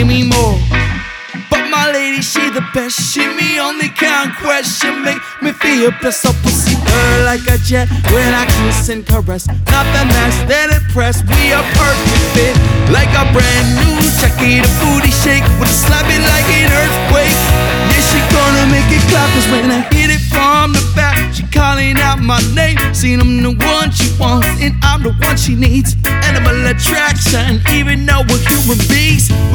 me more. But my lady, she the best. She me only conquest. She make me feel blessed. So pussy her like a jet when I kiss and caress. Nothing less than impressed. We a perfect fit, like a brand new Jackie. The booty shake with a slap it like an earthquake. Yeah, she gonna make it clap. 'Cause when I hit it from the back, she calling out my name. Seen I'm the one she wants and I'm the one she needs. Animal attraction, even though we're human beings.